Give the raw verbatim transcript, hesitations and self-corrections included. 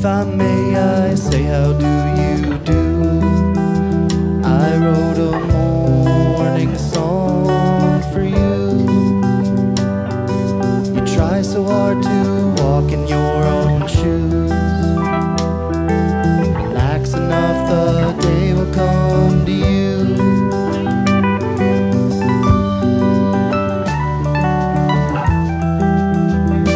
I may, I say, how do you do? I wrote a morning song for you. You try so hard to walk in your own shoes.